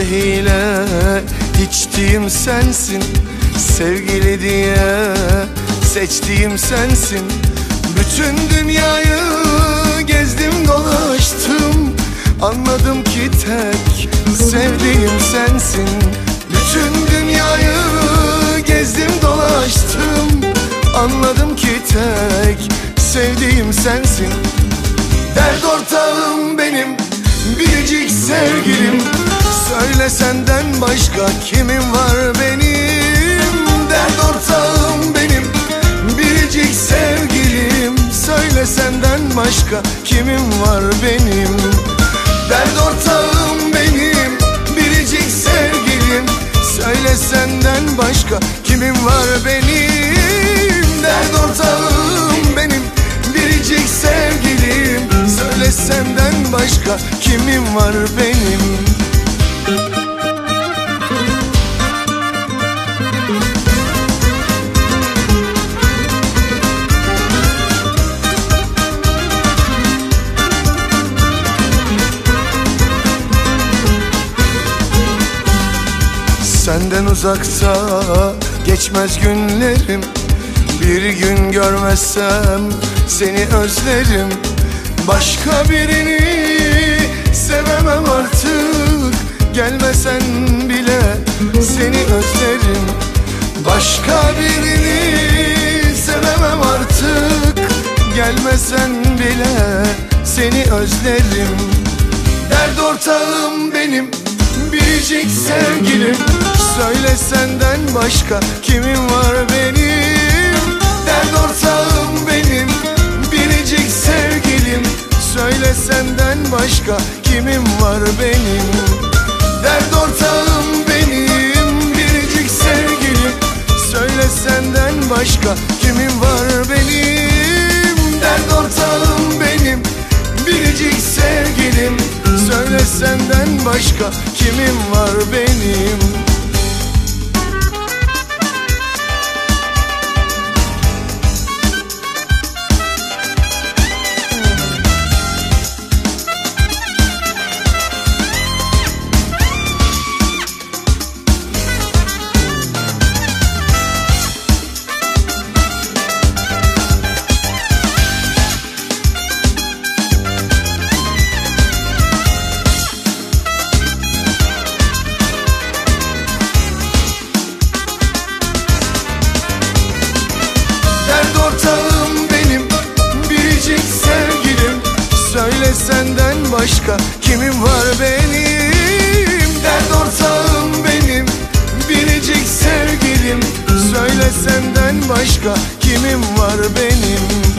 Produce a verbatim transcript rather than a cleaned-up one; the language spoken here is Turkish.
hile içtiğim sensin. Sevgili diye seçtiğim sensin. Bütün dünyayı gezdim dolaştım, anladım ki tek sevdiğim sensin. Bütün dünyayı gezdim dolaştım, anladım ki tek sevdiğim sensin. Dert ortağım benim, biricik sevgilim. Söyle senden başka kimim var benim? Dert ortağım benim, biricik sevgilim. Söyle senden başka kimim var benim? Dert ortağım benim, biricik sevgilim. Söyle senden başka kimim var benim? Dert ortağım benim, biricik sevgilim. Söyle senden başka kimim var benim? Senden uzakta geçmez günlerim. Bir gün görmezsem seni özlerim. Başka birini sevemem artık. Gelmesen bile seni özlerim. Başka birini sevemem artık. Gelmesen bile seni özlerim. Dert ortağım benim, biricik sevgilim. Söyle senden başka kimim var benim? Dert ortağım benim, biricik sevgilim. Söyle senden başka kimim var benim? Dert ortağım benim, biricik sevgilim. Söyle senden başka kimim var benim? Dert ortağım benim, biricik sevgilim. Söyle senden başka kimim var benim? Söyle senden başka kimim var benim? Dert ortağım benim, biricik sevgilim. Söyle senden başka kimim var benim?